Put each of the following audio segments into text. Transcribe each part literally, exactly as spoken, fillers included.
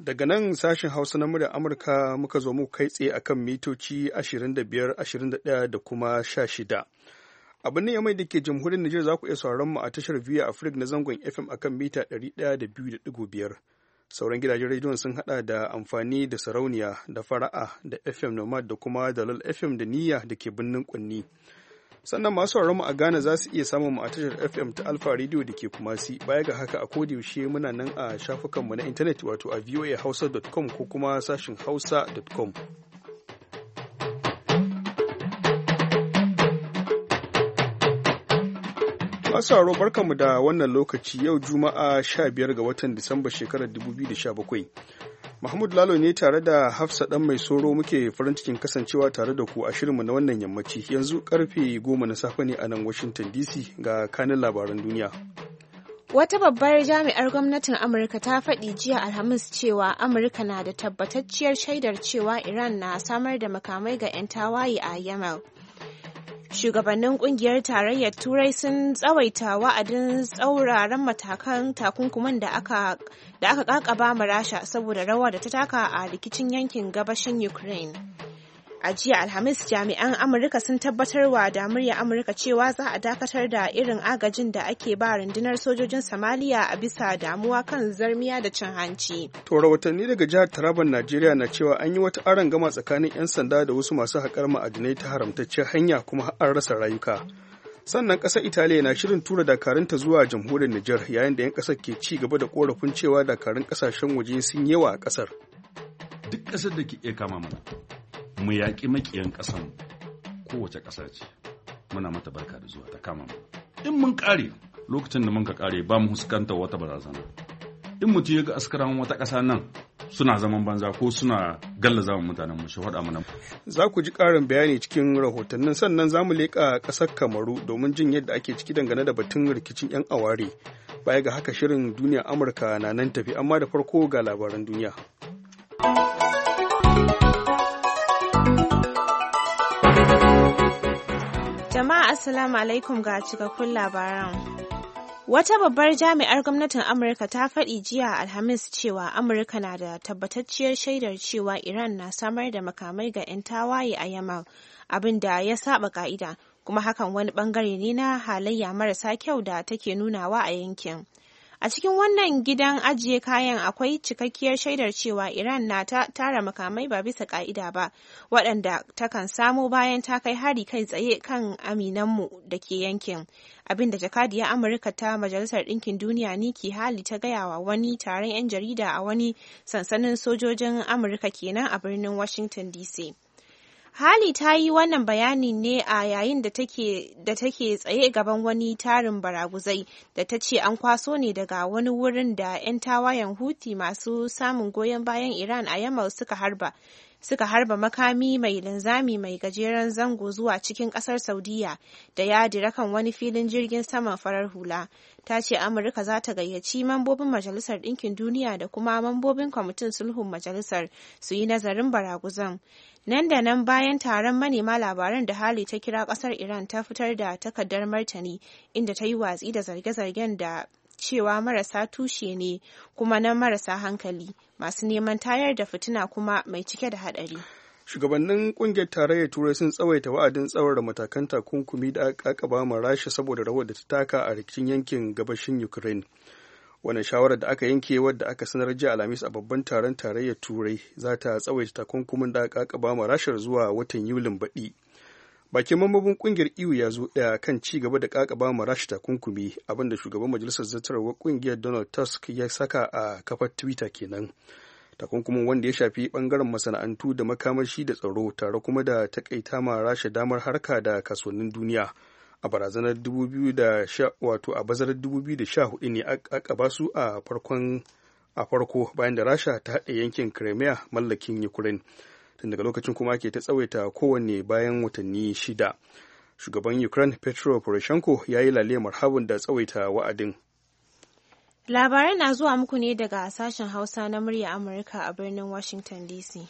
Daga nan sashen Hausa na muryar Amurka muka zo mu kai tsaye akan mitoci ashirin da biyar, ashirin da ɗaya da kuma sha shida. Abin nan yamai da ke jamhuriyar Nijar za ku iya sauraron mu a tashar Via Africa na zangon F M akan mita ɗari ɗaya da biyu da ɗigo biyar. Sauran gidajen rediyon sun haɗa da amfani da sarauniya da fara'a da F M Nomad da kuma Dalal F M da Niyya da ke birnin Kunni. Sannan masu sauraron mu a Ghana za su iya samun mu a tashar F M ta Alpha Radio da ke Kumasi. Baya ga haka a yaushe muna nan a shafukanmu na intanet wato a voa hausa dot com ko kuma sashin hausa dot com. Masu sauraro barkanmu da wannan lokaci yau Juma'a sha biyar ga watan Disamba shekarar dubu biyu da sha bakwai. Mahmud Lalo ne tare da Hafsa ɗan mai soro muke farin cikin kasancewa tare da ku a shirinmu na wannan yammaci. Yanzu karfe goma na safe ne a nan Washington D C ga kanin labaran duniya. Wata babbar jami'ar gwamnatin Amurka ta faɗi jiya Alhamis cewa Amurka na da tabbatacciyar shaidar cewa Iran na samar da makamai ga 'yan tawaye a Yemen. Shugabannin kungiyar tarayyar Turai sun tsawaita wa'adin tsauraran matakan takunkuman da aka da aka kakaba ma Rasha saboda rawa da ta taka a rikicin yankin gabashin Ukraine. A jiya Alhamis jami'an Amurka sun tabbatarwa da murya Amurka cewa za a dakatar da irin agajin da ake ba rundunar sojojin Somalia a bisa damuwa kan zarmiya da cin hanci. To rahotanni daga jihar Taraban Najeriya na cewa an yi wata arangama tsakanin 'yan sanda da wasu masu haƙar ma'adinai ta haramtacciyar hanya kuma an rasa rayuka. Sannan ƙasar Italiya na shirin tura dakarunta zuwa jamhuriyar Nijar yayin da 'yan ƙasar ke ci gaba da ƙorafin cewa dakarun ƙasashen waje sun yawa a ƙasar. Duk ƙasar da ke iya kama mana mu yaƙi maƙiyan ƙasan kowace ƙasa ce muna mata barka da zuwa ta kama mu in mun ƙare lokacin da mun ka ƙare ba mu huskanta wata barazana in mutum ya ga askaran wata ƙasa nan suna zaman banza ko suna gallaza wa mutanen mu shi faɗa mana. Za ku ji ƙarin bayani cikin rahotannin sannan za mu leƙa ƙasar Kamaru domin jin yadda ake ciki dangane da batun rikicin 'yan aware. Baya ga haka shirin duniya Amurka na nan tafi amma da farko ga labaran duniya. Jama'a Assalamu alaikum ga cikakkun labaran. Wata babbar jami'ar gwamnatin Amurka ta faɗi jiya Alhamis cewa Amurka na da tabbatacciyar shaidar cewa Iran na samar da makamai ga 'yan tawaye a Yemen, abin da ya saba ka'ida, kuma hakan wani bangare ne na halayya marasa kyau da take nunawa a yankin. A cikin wannan gidan ajiye kayan akwai cikakkiyar shaidar cewa Iran na ta tara makamai ba bisa ka'ida ba, waɗanda takan samo bayan ta kai hari kai tsaye kan aminanmu da ke yankin. Abin da jakadiyar Amurka ta Majalisar Ɗinkin Duniya Nikki Haley ta gaya wa wani taron 'yan jarida a wani sansanin sojojin Amurka kenan a birnin Washington D C. Hali ta yi wannan bayani ne a yayin da take da take tsaye gaban wani tarin baraguzai da ta ce an kwaso ne daga wani wurin da 'yan tawayen Houthi masu samun goyon bayan Iran a Yamal suka harba. Suka harba makami mai linzami mai gajeren zango zuwa cikin kasar Saudiya da ya dira kan wani filin jirgin saman farar hula. Ta ce Amurka za ta gayyaci mambobin Majalisar Ɗinkin Duniya da kuma mambobin Kwamitin Sulhun Majalisar su yi nazarin baraguzan. Nan da nan bayan taron manema labaran da Hali ta kira kasar Iran ta fitar da takardar martani inda ta yi watsi da zarge-zargen da cewa marasa tushe ne kuma na marasa hankali masu neman tayar da fitina kuma mai cike da haɗari. Shugabannin kungiyar tarayyar Turai sun tsawaita wa'adin tsawar matakan takunkumi da aka kakaba ma Rasha saboda rawar da ta taka a rikicin yankin gabashin Ukraine. Wannan shawarar da aka yanke wadda aka sanar jiya Alhamis a babban taron tarayyar Turai za ta tsawaita takunkumin da aka kakaba ma Rasha zuwa watan Yulin baɗi. Bakin mambobin kungiyar E U ya zo ɗaya kan ci gaba da kakaba ma Rasha takunkumi, abinda shugaban majalisar zartarwar kungiyar Donald Tusk ya saka a kafar Twitter kenan. Takunkumin wanda ya shafi bangaren masana'antu da makamashi da tsaro tare kuma da takaita ma Rasha damar harka da kasuwannin duniya. A barazanar dubu biyu da sha wato a bazarar dubu biyu da sha hudu ne aka ba su a farkon a farko bayan da Rasha ta haɗe yankin Crimea mallakin Ukraine. Tun daga lokacin kuma ke ta tsawaita kowanne bayan watanni shida. Shugaban Ukraine Petro Poroshenko ya yi lale marhabun da tsawaita wa'adin. Labarai na zuwa muku ne daga sashen Hausa na murya Amurka a birnin Washington D C.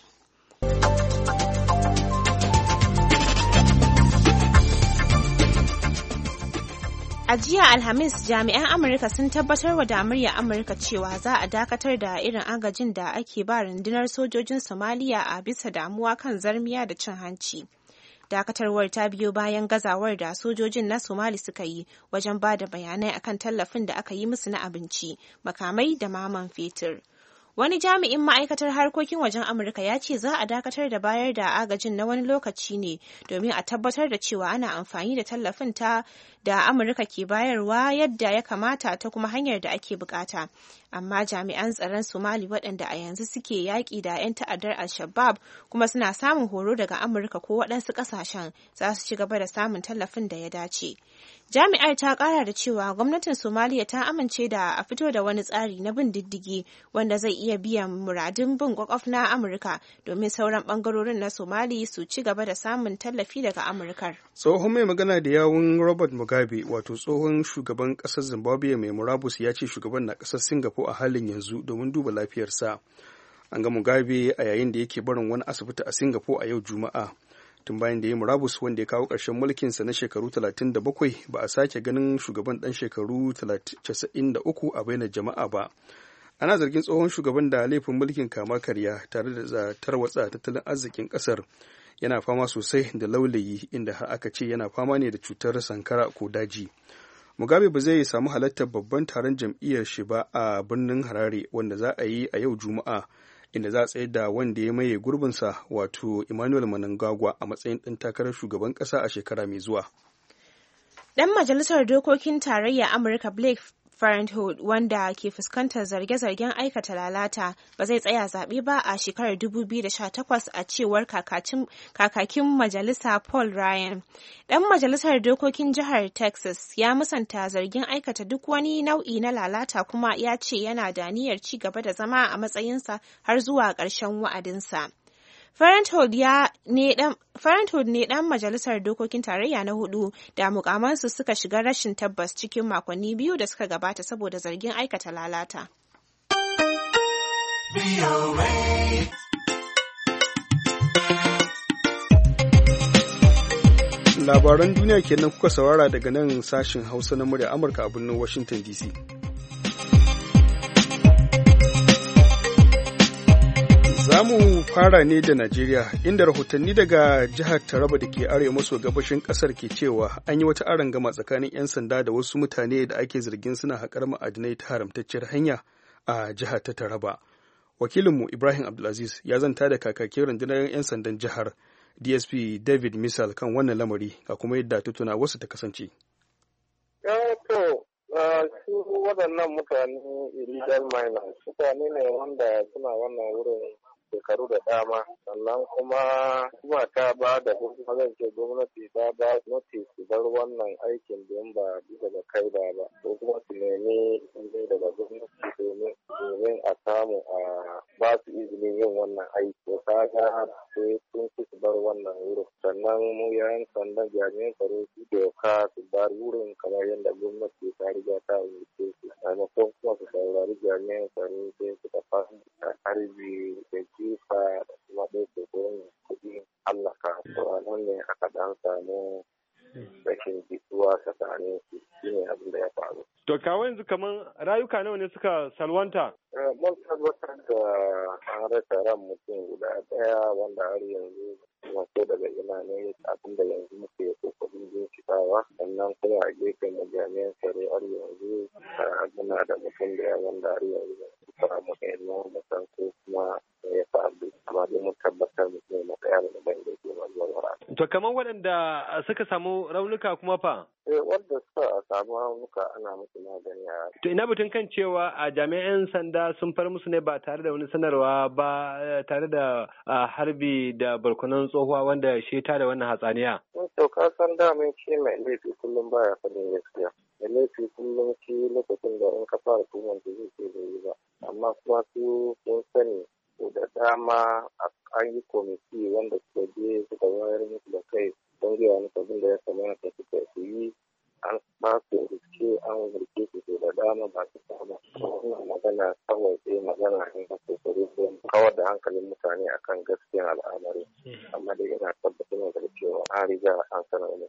A jiya Alhamis, jami'an Amurka sun tabbatar wa da muryar Amurka cewa za a dakatar da irin agajin da ake ba rundunar sojojin Somaliya a bisa damuwa kan zarmiya da cin hanci. Dakatarwar ta biyo bayan gazawar da sojojin na Somali suka yi wajen ba da bayanai akan tallafin da aka yi musu na abinci, makamai da maman fetur. Wani jami'in ma'aikatar harkokin wajen Amurka ya ce za a dakatar da bayar da agajin na wani lokaci ne domin a tabbatar da cewa ana amfani da tallafin ta da Amurka ke bayarwa yadda ya kamata ta kuma hanyar da ake bukata. Amma jami'an tsaron Somali waɗanda a yanzu suke yaƙi da 'yan ta'addar Al-Shabaab kuma suna samun horo daga Amurka ko waɗansu ƙasashen za su ci gaba da samun tallafin da ya dace. Jami'ar ta ƙara da cewa gwamnatin Somaliya ta amince da a fito da wani tsari na bin diddigi wanda zai iya biyan muradun bin kwakwaf na Amurka domin sauran ɓangarorin na Somali su ci gaba da samun tallafi daga Amurkar. Tsohon mai magana da yawun Robert Mugabe, wato tsohon shugaban ƙasar Zimbabwe mai murabus, ya ce shugaban na ƙasar Singapore a halin yanzu domin duba lafiyarsa. An ga Mugabe a yayin da yake barin wani asibiti a Singapore a yau Juma'a. Tun bayan da ya murabus wanda ya kawo ƙarshen mulkinsa na shekaru talatin da bakwai, ba a sake ganin shugaban ɗan shekaru casa'in da uku a bainar jama'a ba. Ana zargin tsohon shugaban da laifin mulkin kama karya tare da tarwatsa tattalin arzikin ƙasar. Yana fama sosai da laulayi, inda har aka ce yana fama ne da cutar sankara ko daji. Mugabe ba zai samu halartar babban taron jam'iyyar shi ba a birnin Harare wanda za a yi a yau Juma'a, inda za a tsayar da wanda ya maye gurbinsa, wato Emmanuel Mnangagwa, a matsayin ɗan takarar shugaban ƙasa a shekara mai zuwa. Ɗan majalisar dokokin tarayya Amurka Blake Parenthood, wanda ke fuskantar zarge-zargen aikata lalata, ba zai tsaya zaɓe ba a shekarar dubu biyu da sha takwas a cewar kakakin majalisa Paul Ryan. Ɗan majalisar dokokin jihar Texas ya musanta zargin aikata duk wani nau'i na lalata kuma ya ce yana da niyyar ci gaba da zama a matsayinsa har zuwa ƙarshen wa'adinsa. Parenthood ne ɗan majalisar dokokin tarayya na hudu da mukamansu suka shiga rashin tabbas cikin makonni biyu da suka gabata saboda zargin aikata lalata. Labaran duniya kenan kuka saurara daga nan sashin Hausa na murya Amurka a birnin Washington D C. Za mu fara ne da Najeriya, inda rahotanni daga jihar Taraba da ke arewa maso gabashin ƙasar ke cewa an yi wata arangama tsakanin 'yan sanda da wasu mutane da ake zargin suna haƙar ma'adinai ta haramtacciyar hanya a jihar ta Taraba. Wakilinmu Ibrahim Abdulaziz ya zanta da kakakin rundunar 'yan sandan jihar D S P David Misal kan wannan lamari, ga kuma yadda tutuna wasu ta kasance. Su waɗannan mutane illegal miners mutane ne wanda suna wannan wurin shekaru da dama, sannan kuma kuma ta ba da kuma zan ce gwamnati ta ba notice su bar wannan aikin don ba bisa da kaida ba, ko kuma su nemi izini daga gwamnati domin domin a samu a ba su izinin yin wannan aiki. To kaga sai sun ci su bar wannan wurin, sannan mu yayin sandan jami'an tsaro su doka su bar wurin kamar yadda gwamnati ta riga ta umarce su, maimakon kuma su saurari jami'an tsaro sai suka fara harbi da jifa da kuma ɗauke gurin kuɗi hallaka. To a nan ne aka ɗan samu rashin jituwa tsakanin su, shi ne abin da ya faru. To kawo yanzu kamar rayuka nawa ne suka salwanta? Mun tabbatar da an rasa ran mutum guda ɗaya wanda har yanzu wato daga ina ne abin da yanzu muke kokarin bincikawa, sannan kuma a gefen jami'an tsaro har yanzu muna da mutum da wanda har yanzu fara mu kai mu mutan ko kuma ya faru, amma dai mun tabbatar mutum na ɗaya da ban da ke zuwa. To kamar waɗanda suka samu raunuka kuma fa? Eh, wanda suka samu raunuka ana musu magani a. To ina batun kan cewa a jami'an sanda sun far musu ne ba tare da wani sanarwa ba, tare da harbi da barkonon tsohuwa wanda shi ta da wannan hatsaniya. To ka san damin ce mai laifi kullum baya faɗin gaskiya. Mai laifi kullum shi lokacin da in ka fara tuhumar da zai ce bai yi ba. Amma kuma su sun sani da dama an yi komiti wanda suka je suka wayar musu da kai don gaya musu abin da ya kamata suka yi. An ba su riske an rike su da dama ba su samu. Wannan magana kawai sai magana ne da kokari don kawar da hankalin mutane akan gaskiyar al'amari. Amma dai yana tabbatar da cewa an riga an sanar ne. To a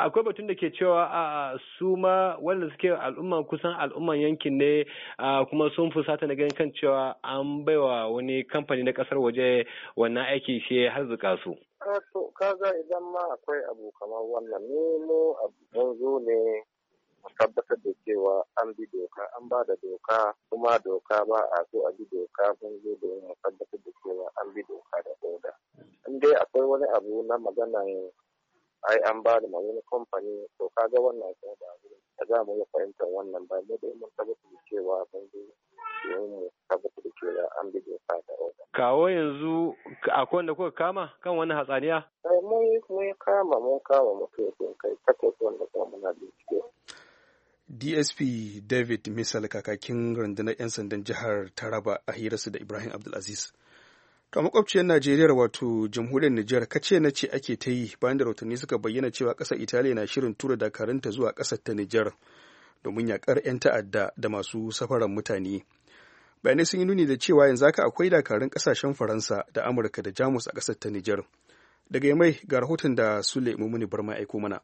akwai batun da ke cewa a su ma wanda suke al'umman kusan al'umman yankin ne kuma sun fusata na ganin kan cewa an baiwa wani kamfani na kasar waje wannan aiki shi har zuka su. To kaga idan ma akwai abu kamar wannan ne mu mun zo ne mu tabbatar da cewa an bi doka an ba da doka kuma doka ba a so a bi doka mun zo da mu tabbatar da cewa an bi doka da oda. In dai akwai wani abu na maganan ai an ba da wani kamfani to kaga wannan ko ba da za mu yi fahimtar wannan ba mu dai mun tabbatar da cewa mun zo mu tabbatar da cewa an bi doka da oda. Kawo yanzu akwai wanda kuka kama kan wani hatsaniya? Ai mun mun kama mun kama mutum kai takwas wanda kuma muna bincike. D S P David Misal kakakin rundunar 'yan sandan jihar Taraba a hirarsu da Ibrahim Abdulaziz. To makwabciyar Najeriya wato jamhuriyar Nijar kace na ce ake ta yi bayan da rahotanni suka bayyana cewa ƙasar Italiya na shirin tura dakarunta zuwa ƙasar ta Nijar domin yakar 'yan ta'adda da masu safaran mutane. Bayanai sun yi nuni da cewa yanzu haka akwai dakarun ƙasashen Faransa da Amurka da Jamus a ƙasar ta Nijar. Daga Yamai ga rahoton da Sule Mumuni Barma aiko mana.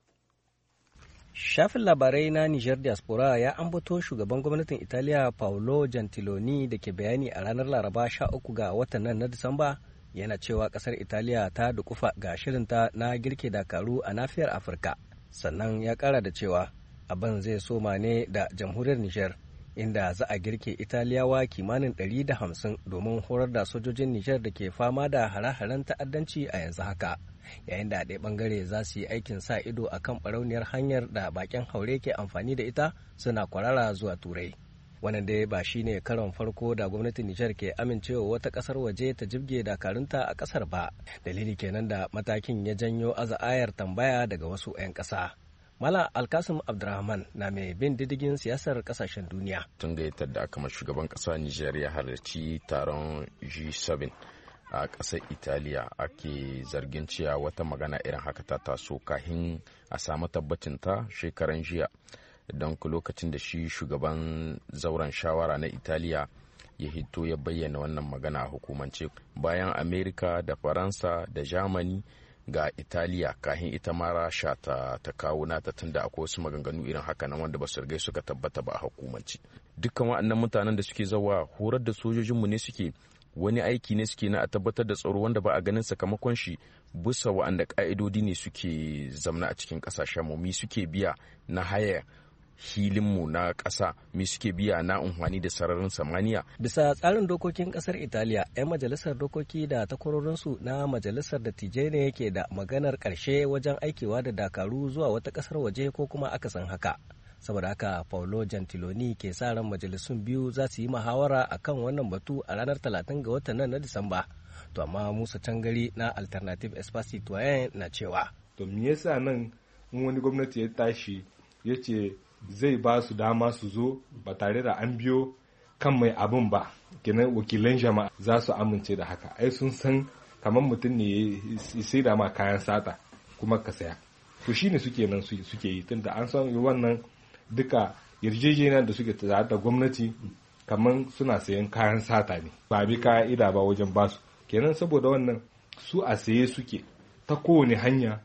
Shafin labarai na Niger Diaspora ya ambato shugaban gwamnatin Italiya Paolo Gentiloni da ke bayani a ranar Laraba sha uku ga watan nan na Disamba yana cewa kasar Italiya ta dukufa ga shirinta na girke dakaru a nafiyar Afirka. Sannan ya kara da cewa abin zai soma ne da jamhuriyar Niger inda za a girke Italiyawa kimanin ɗari da hamsin domin horar da sojojin Niger da ke fama da hare-haren ta'addanci a yanzu haka. Yayin da a ɗaya ɓangare za su yi aikin sa ido a kan ɓarauniyar hanyar da bakin haure ke amfani da ita suna kwarara zuwa turai. Wannan dai ba shi ne karon farko da gwamnatin Nijar ke amincewa wata ƙasar waje ta jibge dakarunta a ƙasar ba. Dalili kenan da matakin ya janyo aza'ayar tambaya daga wasu 'yan ƙasa. Mala Alkasim Abdurrahman na mai bin diddigin siyasar ƙasashen duniya. Tun da ya aka shugaban ƙasa Nijar ya halarci taron G bakwai a ƙasar Italiya ake zargin cewa wata magana irin haka ta taso kahin a samu tabbacinta shekaran jiya don lokacin da shi shugaban zauren shawara na Italiya ya hito ya bayyana wannan magana a hukumance bayan Amerika da Faransa da Germany ga Italiya kahin ita ma Rasha ta, ta kawo nata tunda akwai wasu maganganu irin haka nan wanda ba su rigai suka tabbata ba a hukumance. Dukkan waɗannan mutanen da suke zawa horar da sojojinmu ne suke wani aiki ne suke na a tabbatar da tsaro wanda ba a ganin sakamakon shi bisa wa'anda ka'idodi ne suke zamna a cikin kasashen mu mi suke biya na haya hilinmu na ƙasa mi suke biya na unhwani da sararin samaniya. Bisa tsarin dokokin ƙasar Italiya 'yan majalisar dokoki da takwarorinsu na majalisar dattijai ne yake da maganar ƙarshe wajen aikewa da dakaru zuwa wata ƙasar waje ko kuma akasin haka. Saboda haka Paolo Gentiloni ke sa ran majalisun biyu za su yi muhawara a kan wannan batu a ranar talatin ga watan nan na Disamba. To amma Musa Cangari na Alternative Espace Citoyen na cewa. To me yasa nan in wani gwamnati ya tashi ya ce zai ba su dama su zo ba tare da an biyo kan mai abin ba, kenan wakilan jama'a za su amince da haka. Ai sun san kamar mutum ne ya sai da ma kayan sata kuma ka saya. To shine suke nan suke yi tunda an san wannan duka yarjejeniyar da suke tare da gwamnati kamar suna sayan kayan sata ne ba bi ka'ida ba wajen basu kenan saboda wannan su a saye suke ta kowane hanya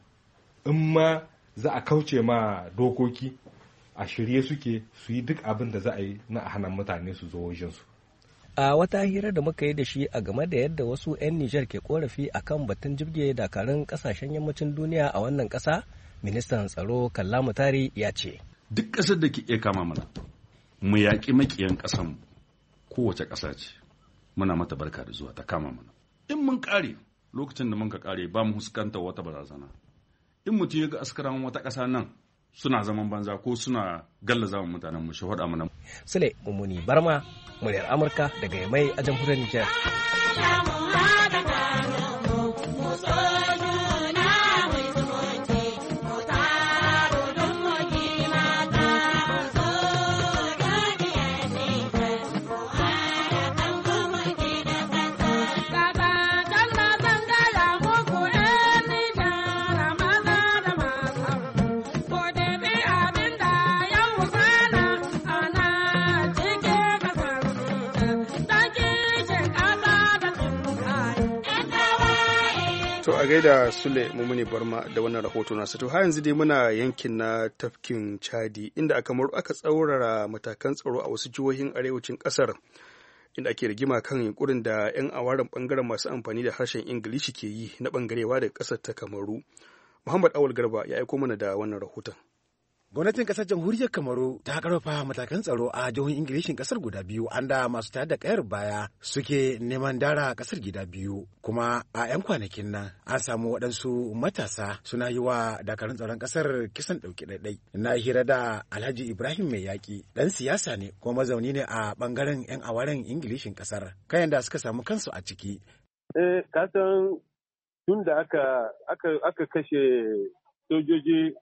in ma za a kauce ma dokoki a shirye suke su yi duk abin da za a yi na a hana mutane su zo wajensu. A wata hira da muka yi da shi a game da yadda wasu 'yan Nijar ke korafi akan batun jibge dakarun kasashen yammacin duniya a wannan ƙasa, ministan tsaro Kalla Mutari ya ce. Duk ƙasar da ke iya kama mana, mu yaƙi maƙiyan ƙasanmu kowace ƙasa ce, muna mata barka da zuwa ta kama mana. In mun ƙare lokacin da mun ka ƙare ba mu huskanta wata barazana. In mutum ya ga askaran wata ƙasa nan suna zaman banza ko suna gallaza mutanen mu shi faɗa mana. Sule Mummuni Barma, muryar Amurka daga Yamai a jamhuriyar Nijar. To a gaida Sule Mumuni Barma da wannan rahoto nasu. To har yanzu dai muna yankin na tafkin Chadi inda aka maru aka tsaurara matakan tsaro a wasu jihohin arewacin kasar inda ake rigima kan yunkurin da 'yan awaren bangaren masu amfani da harshen Ingilishi ke yi na bangarewa daga kasar ta Kamaru. Muhammad Awal Garba ya aiko mana da wannan rahoton. Gwamnatin kasar jamhuriyar Kamaru ta karfafa matakan tsaro a jihohin Ingilishin kasar guda biyu, anda masu tayar da kayar baya suke neman dara kasar gida biyu. Kuma a 'yan kwanakin nan an samu waɗansu matasa suna yi wa dakarun tsaron kasar kisan ɗauki ɗaiɗai. Na hira da Alhaji Ibrahim Mai Yaƙi, ɗan siyasa ne kuma mazauni ne a ɓangaren 'yan awaren Ingilishin kasar. Kayan da suka samu kansu a ciki. Eh, kasan tun da aka aka kashe sojoji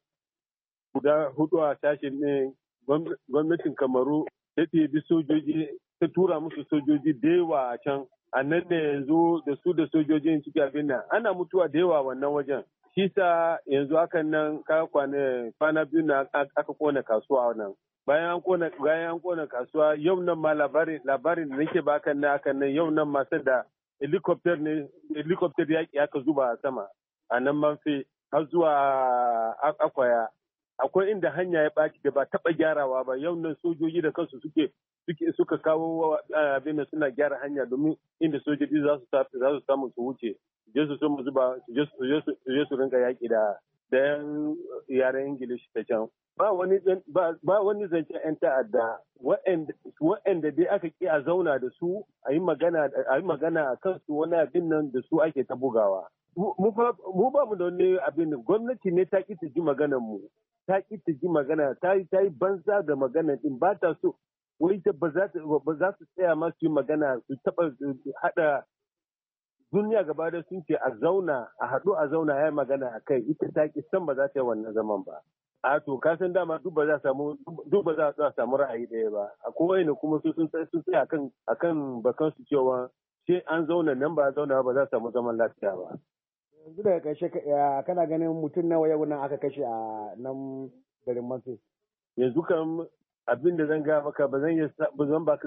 guda hudu a sashen ne, gwamnatin Kamaru ta ɗebi sojoji, ta tura musu sojoji da yawa a can. A nan ne yanzu da su da sojojin suke abin nan ana mutuwa da yawa wannan wajen. Shi sa yanzu hakan nan kwana biyu na aka kona kasuwa nan. Bayan an kona bayan an kona kasuwa yau nan ma labarin labarin da nake ba kan nan akan nan yau nan ma sai da helicopter ne helicopter yaki aka zuba a sama a nan manfe har zuwa akwaya. Akwai inda hanya ya ɓaci da ba taɓa gyarawa ba, yau nan sojoji da kansu suke suka kawo abin da suna gyara hanya domin inda sojoji za su samu su wuce je su mu zuba su je su rinka yaƙi da da yan yaren Ingilishi ta can. Ba wani ba wani zancen 'yan ta'adda waɗanda dai aka ƙi a zauna da su a yi magana a yi magana a kansu wani abin nan da su ake ta bugawa. Mu ba mu da wani abin gwamnati ne ta ƙi ta ji maganar mu. ta ƙi ta ji magana ta yi ta yi banza da magana din ba ta so wai ta ba za su tsaya ma su yi magana su taɓa haɗa duniya gaba da sun ce a zauna a haɗu a zauna ya yi magana a kai ita ta ƙi san ba za ta yi wannan zaman ba. A to ka san dama duk ba za samu duk ba za a samu ra'ayi ɗaya ba. A kowa ne kuma su sun tsaya akan akan bakan su cewa sai an zauna nan ba a zauna ba za su samu zaman lafiya ba. Yanzu daga ƙarshe kana ganin mutum nawa yau nan aka kashe a nan garin Manse? Yanzu kam abin da zan gaya maka ba zan yi ba zan baka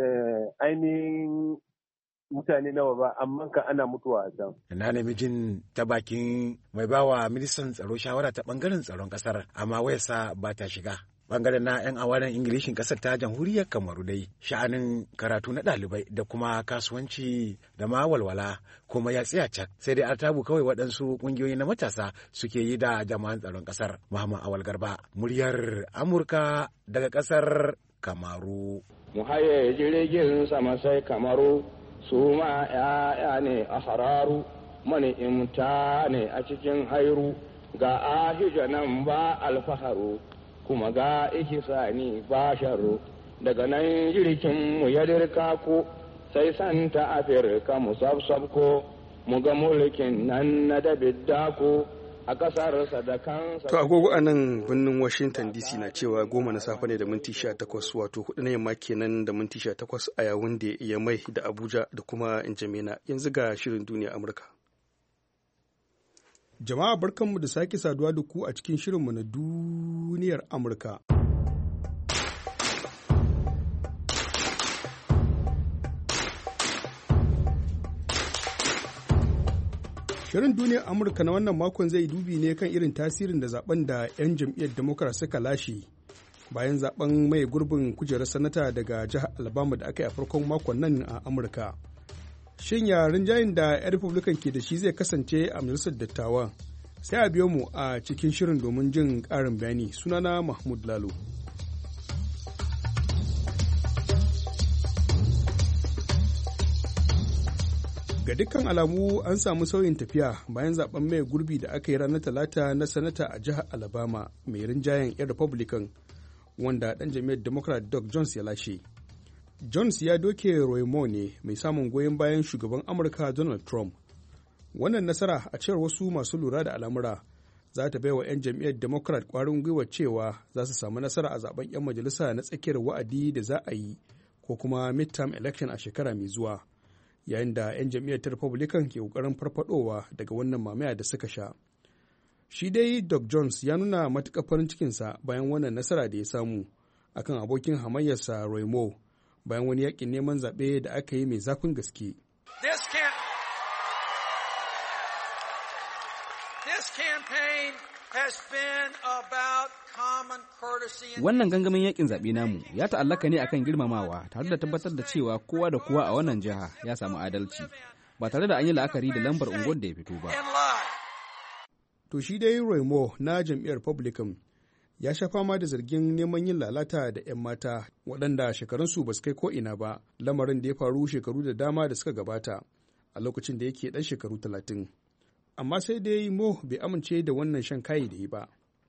ainihin mutane nawa ba amma ka ana mutuwa a can. Na nemi jin ta bakin mai bawa ministan tsaro shawara ta bangaren tsaron kasar amma wayarsa ba ta shiga. Bangaren na 'yan awaren Ingilishin kasar ta jamhuriyar Kamaru dai sha'anin karatu na ɗalibai da kuma kasuwanci da ma walwala kuma ya tsaya cak sai dai artabu kawai waɗansu ƙungiyoyi na matasa suke yi da jama'an tsaron kasar. Muhammad Awal Garba, muryar Amurka daga kasar Kamaru. Mu haye jirgin sama sai Kamaru su ma 'ya'ya ne a hararu mani imta ne a cikin hairu ga ahija nan ba alfaharu. Kuma ga ihisani ba sharo daga nan jirgin mu ya dirka ko sai santa afirka mu sabsabko mu ga mulkin nan na da biddako a kasarsa da kansa. To agogo a nan birnin Washington D C na cewa goma na safe ne da minti sha takwas wato hudu na yamma kenan da minti sha takwas a yawun da ya mai da Abuja da kuma Injamena. Yanzu ga shirin duniya Amurka. Jama'a barkanmu da sake saduwa da ku a cikin shirinmu na duniyar Amurka. Shirin duniyar Amurka na wannan makon zai dubi ne kan irin tasirin da zaben da 'yan jam'iyyar Democrat suka lashe bayan zaben mai gurbin kujerar sanata daga jihar Alabama da aka yi a farkon makon nan a Amurka. Shin ya rinjayen da 'yan Republican ke da shi zai kasance a majalisar dattawa? Sai a biyo mu a cikin shirin domin jin ƙarin bayani. Sunana Mahmud Lalo. Ga dukkan alamu an samu sauyin tafiya bayan zaben mai gurbi da aka yi ranar Talata na sanata a jihar Alabama mai rinjayen 'yan Republican wanda ɗan jam'iyyar Democrat Doug Jones ya lashe. Jones ya doke Roy Moore ne mai samun goyon bayan shugaban Amurka Donald Trump. Wannan nasara a cewar wasu masu lura da al'amura za ta baiwa 'yan jam'iyyar Democrat ƙwarin gwiwa cewa za su samu nasara a zaben 'yan majalisa na tsakiyar wa'adi da za a yi ko kuma midterm election a shekara mai zuwa, yayin da 'yan jam'iyyar ta Republican ke ƙoƙarin farfadowa daga wannan mamaya da suka sha. Shi dai Doug Jones ya nuna matuƙar farin cikinsa bayan wannan nasara da ya samu akan abokin hamayyarsa Roy Moore bayan wani yakin neman zaɓe da aka yi mai zafin gaske. Wannan gangamin yakin zaɓe namu ya ta'allaka ne akan girmamawa tare da tabbatar da cewa kowa da kowa a wannan jiha ya samu adalci ba tare da an yi la'akari da lambar unguwar da ya fito ba. To shi dai Roy Moore na jam'iyyar Republican ya sha fama da zargin neman yin lalata da 'yan mata waɗanda shekarunsu ba su kai ko'ina ba, lamarin da ya faru shekaru da dama da suka gabata a lokacin da yake ɗan shekaru talatin. Amma sai dai Mo bai amince da wannan shan kayi da yi ba.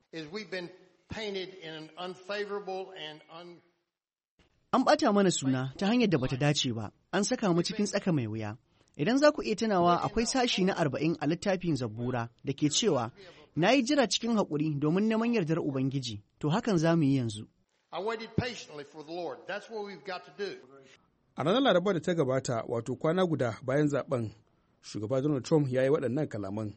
An ɓata mana suna ta hanyar da bata dace ba, an saka mu cikin tsaka mai wuya. Idan za ku iya tunawa akwai sashi na arba'in a littafin Zabbura da ke cewa, na yi jira cikin haƙuri domin neman yardar Ubangiji, to hakan za mu yi yanzu. A ranar Laraba da ta gabata, wato kwana guda bayan zaben, shugaba Donald Trump ya yi waɗannan kalaman.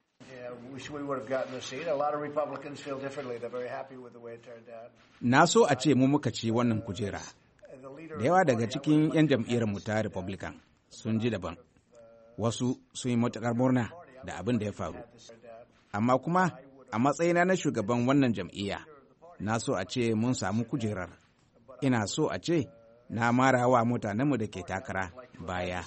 Na so a ce mu muka ci wannan kujera. Da yawa daga cikin 'yan jam'iyyar mu ta Republican sun ji daban. Wasu sun yi matuƙar murna da abin da ya faru. Amma kuma a matsayina na shugaban wannan jam'iyya, na so a ce mun samu kujerar. Ina so a ce na mara wa mutanenmu da ke takara baya.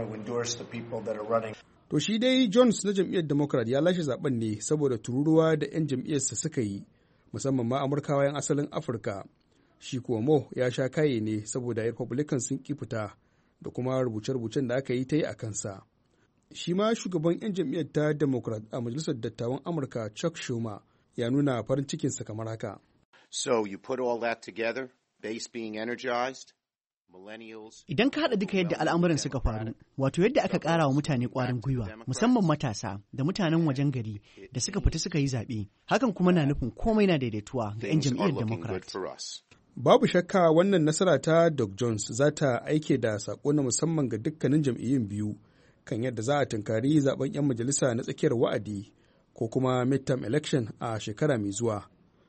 To shi dai Jones na jam'iyyar Democrat ya lashe zaben ne saboda tururuwa da 'yan jam'iyyarsa suka yi, musamman ma Amurkawa 'yan asalin Afirka. Shi kuwa Mo ya sha kaye ne saboda Republican sun ƙi fita da kuma rubuce-rubucen da aka yi ta yi a kansa. Shi ma shugaban 'yan jam'iyyar ta Democrat a Majalisar Dattawan Amurka Chuck Schumer ya nuna farin cikinsa kamar haka. So you put all that together, base being energized. Idan ka haɗa duka yadda al'amuran suka faru, wato yadda aka ƙara wa mutane ƙwarin gwiwa, musamman matasa da mutanen wajen gari da suka fita suka yi zaɓe, hakan kuma na nufin komai na daidaituwa ga 'yan jam'iyyar Democrat. Babu shakka wannan nasara ta Doug Jones za ta aike da saƙo na musamman ga dukkanin jam'iyyun biyu kan yadda za a tunkari zaben 'yan majalisa na tsakiyar wa'adi ko kuma midterm election a shekara mai zuwa,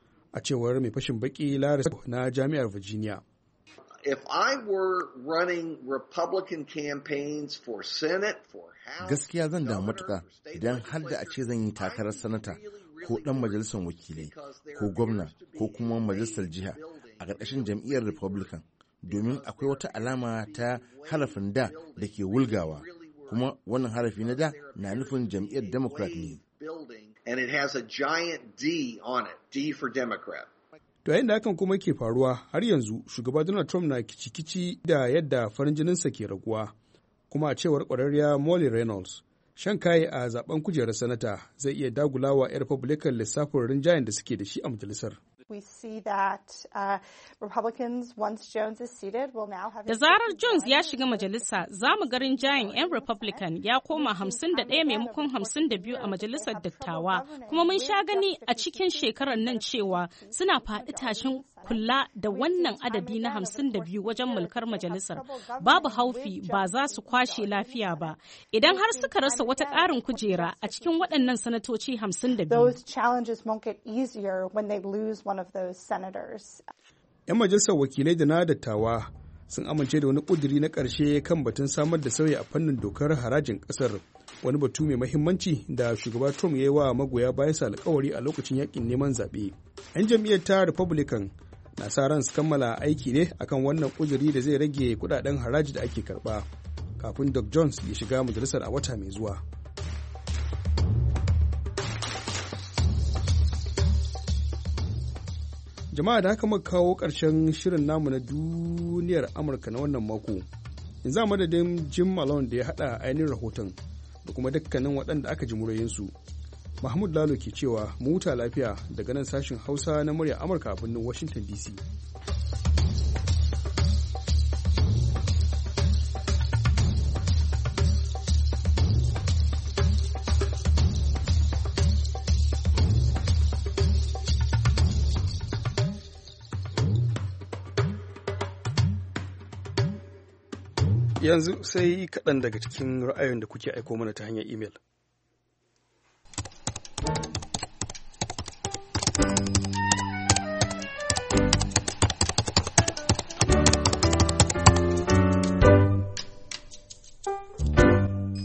a cewar mai fashin baki Larry na Jami'ar Virginia. If I were running Republican campaigns for Senate, for House, gaskiya zan damu matuƙa idan har da a ce zan yi takarar sanata ko ɗan majalisar wakilai ko gwamna ko kuma majalisar jiha a ƙarƙashin jam'iyyar Republican, domin akwai wata alama ta harafin da da ke wulgawa, kuma wannan harafi na da na nufin jam'iyyar Democrat ne. And it has a giant D on it, D for Democrat. To yayin da hakan kuma ke faruwa, har yanzu shugaba Donald Trump na kici-kici da yadda farin jininsa ke raguwa, kuma a cewar ƙwararriya Molly Reynolds, shan kayi a zaben kujerar sanata zai iya dagulawa 'yan Republican lissafin rinjayen da suke da shi a majalisar. We see that uh, Republicans, once Jones is seated, will now have... Da zarar Jones ya shiga majalisa, za mu ga rinjayen 'yan Republican ya koma hamsin da ɗaya maimakon hamsin da biyu a majalisar dattawa. Kuma mun sha gani a cikin shekarar nan cewa suna faɗi tashin kula da wannan adadi na hamsin da biyu wajen mulkar majalisar. Babu haufi ba za su kwashe lafiya ba. Idan har suka rasa wata ƙarin kujera a cikin waɗannan sanatoci hamsin da biyu. Those challenges won't get easier when they lose one of those senators. 'Yan majalisar wakilai da na dattawa sun amince da wani ƙuduri na ƙarshe kan batun samar da sauyi a fannin dokar harajin ƙasar, wani batu mai mahimmanci da shugaba Trump ya yi wa magoya bayansa alkawari a lokacin yakin neman zaɓe. 'Yan jam'iyyar ta Republican na sa ran su kammala aiki ne akan wannan ƙuduri da zai rage kuɗaɗen haraji da ake karɓa kafin Doug Jones ya shiga majalisar a wata mai zuwa. Jama'a da haka muka kawo ƙarshen shirin namu na duniyar Amurka na wannan mako. Yanzu a madadin Jim Malone da ya haɗa ainihin rahoton da kuma dukkanin waɗanda aka ji muryoyinsu. Mahmud Lalo ke cewa mu huta lafiya daga nan sashin Hausa na murya Amurka a birnin Washington D C. Yanzu sai kaɗan daga cikin ra'ayoyin da kuke aiko mana ta hanyar imel.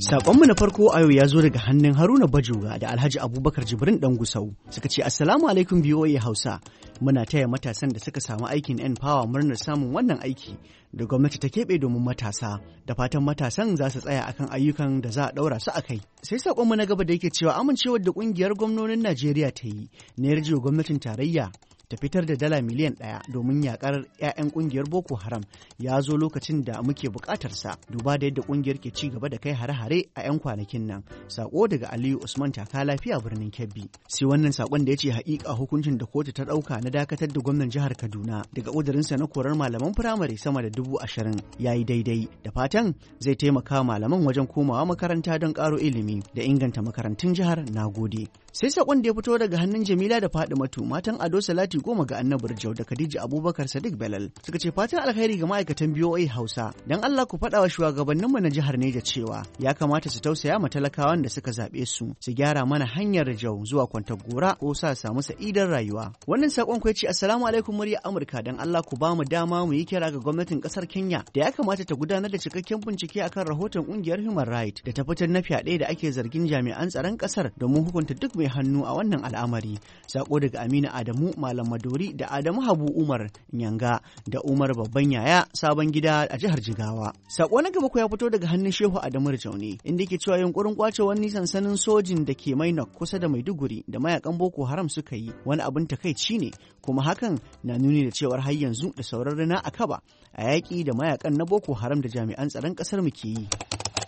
Saƙonmu na farko a yau ya zo daga hannun Haruna Bajoga da Alhaji Abubakar Jibrin ɗan Gusau. Suka ce Assalamu alaikum B O A Hausa. Muna taya matasan da suka samu aikin N-Power murnar samun wannan aiki da gwamnati ta keɓe domin matasa. Da fatan matasan za su tsaya akan ayyukan da za a ɗaura su a kai. Sai saƙonmu na gaba da yake cewa amincewar da ƙungiyar gwamnonin Najeriya ta yi na yarjewa gwamnatin tarayya ta fitar da dala miliyan ɗaya domin yakar 'ya'yan ƙungiyar Boko Haram ya zo lokacin da muke buƙatarsa duba da yadda ƙungiyar ke ci gaba da kai hare-hare a 'yan kwanakin nan. Sako daga Aliyu Usman Taka Lafiya birnin Kebbi. Sai wannan sakon da ya ce haƙiƙa hukuncin da kotu ta ɗauka na dakatar da gwamnan jihar Kaduna daga ƙudurinsa na korar malaman firamare sama da dubu ashirin ya yi daidai. Da fatan zai taimaka malaman wajen komawa makaranta don ƙaro ilimi da inganta makarantun jihar. Na gode. Sai sakon da ya fito daga hannun Jamila da Fadimatu matan Ado Salati goma ga Annabi Jau da Khadija Abubakar Sadiq Belal suka ce fatan alkhairi ga ma'aikatan B O A Hausa dan Allah ku faɗa wa shugabanninmu na jihar Neja cewa ya kamata su tausaya ma talakawan da suka zaɓe su su gyara mana hanyar Jau zuwa Kwantagora ko sa samu sa'idar rayuwa. Wannan sakon ku ya ce assalamu alaikum murya Amurka dan Allah ku ba mu dama mu yi kira ga gwamnatin ƙasar Kenya da ya kamata ta gudanar da cikakken bincike akan rahoton ƙungiyar Human Rights da ta fitar na fyaɗe da ake zargin jami'an tsaron ƙasar domin hukunta duk mai hannu a wannan al'amari. Sako daga Aminu Adamu Malam Madori da Adamu Habu Umar Nyanga da Umar Babban Yaya Sabon Gida a jihar Jigawa. Sako na gaba ko ya fito daga hannun Shehu Adamu Rajauni inda yake cewa yunkurin kwace wani sansanin sojin da ke Mainok kusa da Maiduguri da mayakan Boko Haram suka yi wani abin takaici ne kuma hakan na nuni da cewar har yanzu da sauran rana a kaba a yaƙi da mayakan na Boko Haram da jami'an tsaron ƙasar mu ke yi.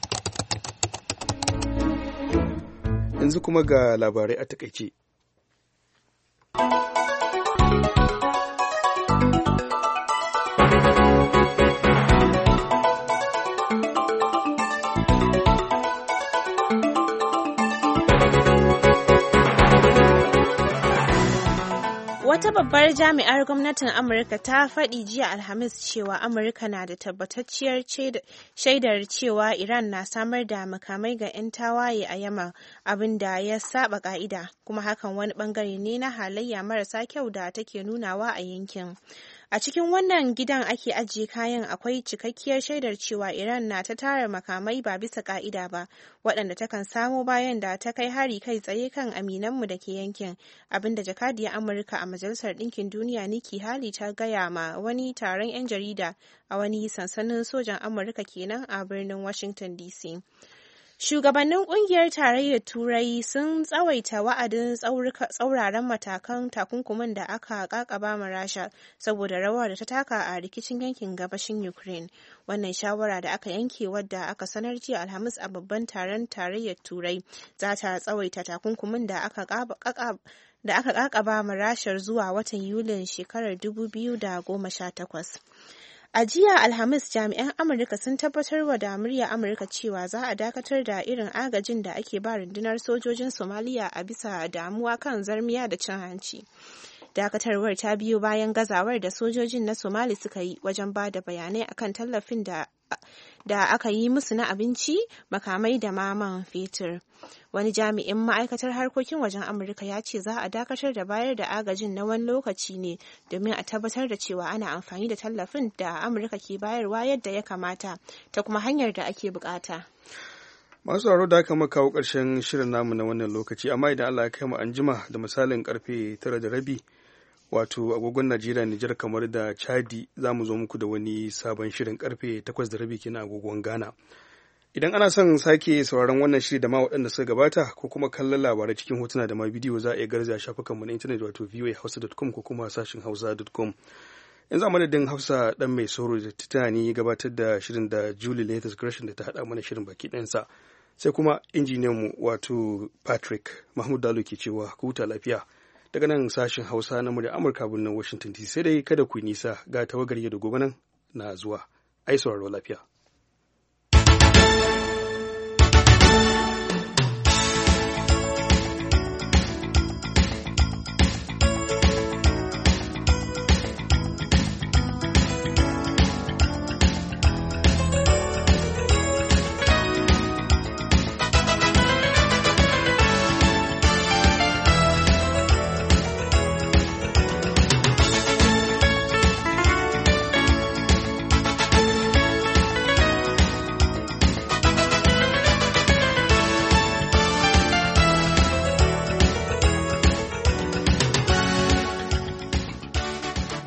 Yanzu kuma ga labarai a takaice. Wata babbar jami'ar gwamnatin Amurka ta faɗi jiya Alhamis cewa Amurka na da tabbatacciyar shaidar cewa Iran na samar da makamai ga 'yan tawaye a Yaman, abin da ya saba ka'ida, kuma hakan wani bangare ne na halayya marasa kyau da take nunawa a yankin. A cikin wannan gidan ake ajiye kayan akwai cikakkiyar shaidar cewa Iran na ta tara makamai ba bisa ka'ida ba, waɗanda takan samo bayan da ta kai hari kai tsaye kan aminanmu da ke yankin, abinda jakadiyar Amurka a Majalisar Ɗinkin Duniya Nikki Haley ta gaya ma wani taron 'yan jarida a wani sansanin sojan Amurka kenan a birnin Washington D C. Shugabannin kungiyar tarayyar Turai sun tsawaita wa'adin tsauraran matakan takunkumin da aka kakaba ma Rasha saboda rawar da ta taka a rikicin yankin gabashin Ukraine. Wannan shawara da aka yanke wadda aka sanar jiya Alhamis a babban taron tarayyar Turai za ta tsawaita takunkumin da aka da aka kakaba ma Rashar zuwa watan Yulin shekarar dubu biyu da goma sha takwas. A jiya Alhamis jami'an Amurka sun tabbatar wa da murya Amurka cewa za a dakatar da irin agajin da ake ba rundunar sojojin Somaliya a bisa damuwa kan zarmiya da cin hanci. Dakatarwar ta biyo bayan gazawar da sojojin na Somali suka yi wajen ba da bayanai akan tallafin da da aka yi musu na abinci, makamai da maman fetur. Wani jami'in ma'aikatar harkokin wajen Amurka ya ce za a dakatar da bayar da agajin na wani lokaci ne domin a tabbatar da cewa ana amfani da tallafin da Amurka ke bayarwa yadda ya kamata ta kuma hanyar da ake bukata. Masu sauraro da aka maka kawo ƙarshen shirin namu na wannan lokaci, amma idan Allah ya kai mu anjima da misalin karfe tara da rabi wato agogon Najeriya, Nijar, kamar da Chadi, za mu zo muku da wani sabon shirin karfe takwas da rabi kenan agogon Ghana. Idan ana son sake sauraron wannan shiri da ma waɗanda suka gabata ko kuma kallon labarai cikin hotuna da ma bidiyo, za a iya garzaya shafukanmu na intanet wato v o a hausa dot com ko kuma sashin hausa dot com. Yanzu a madadin Hausa dan mai sauro da titani gabatar da shirin da Julie Latest Gresham da ta haɗa mana shirin baki ɗansa, sai kuma injiniyanmu wato Patrick Mahmud Dalo ke cewa ku huta lafiya. Daga nan sashen Hausa na murya Amurka birnin Washington D C, sai dai kada ku yi nisa ga tawagar yau da gobe nan na zuwa. Ai sauraro lafiya.